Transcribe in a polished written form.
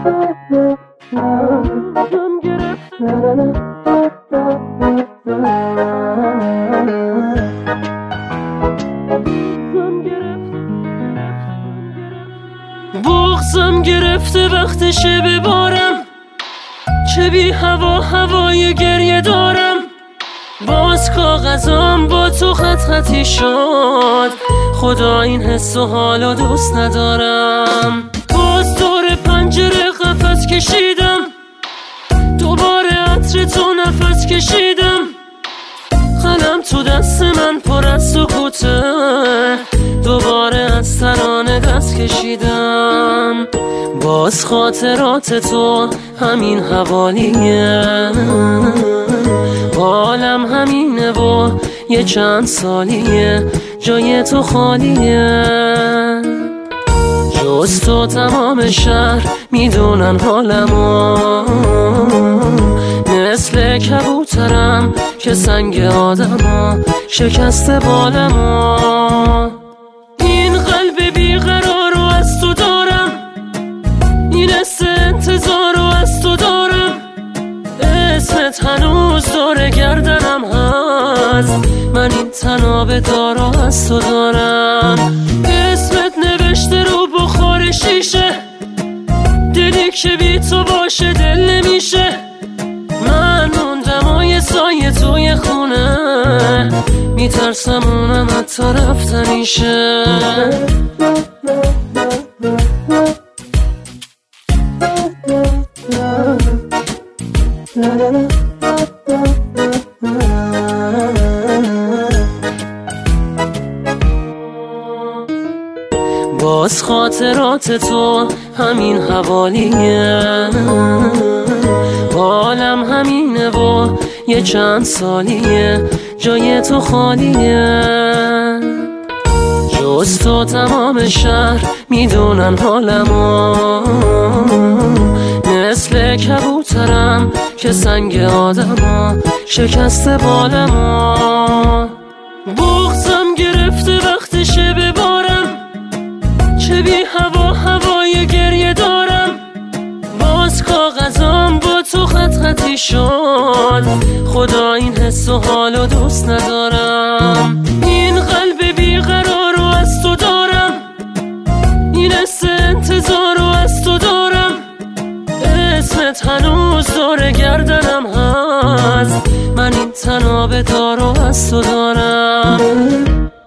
بغضم گرفته وقتشه ببارم، چه بی هوا هوای گریه دارم. باز کاغذام با تو خط خطی شد، خدا این حس و حالو دوست ندارم. باز دور پنجره قفس کشیدم، دوباره عطر تو نفس کشیدم. قلم تو دست من پر از سکوته، دوباره از ترانه دست کشیدم. باز خاطرات تو همین حوالیه، حالم همینه و یه چند سالیه جای تو خالیه. جز تو تمام شهر میدونن حالمو، مثل کبوترم که سنگ آدمو شکسته بالمو. این قلب بیقرارو از تو دارم، این حس انتظارو از تو دارم. اسمت هنوز دور گردنم هست، من این تناب دارو از تو دارم. اسمت نوشته رو بخار شیشه، دلی که بی تو باشه دل نمیشه. من موندم و یه سایه توی خونه، میترسم اونم حتی رفتنیشه. باز خاطرات تو همین حوالیه، حالم همینه و یه چند سالیه جای تو خالیه. جز تو تمام شهر میدونن حالمو، مثل کبوترم که سنگ آدمو شکسته بالمو. بغضم گرفته وقتشه ببارم، چه بی هوا هوای گریه دارم. باز کاغذام با تو خط خطی شد، خدا این حس و حالو دوست ندارم. این قلب بیقرارو از تو دارم، این حس انتظارو از تو دارم. اسمت هنوز دور گردنم هست، من این تناب دارو از تو دارم.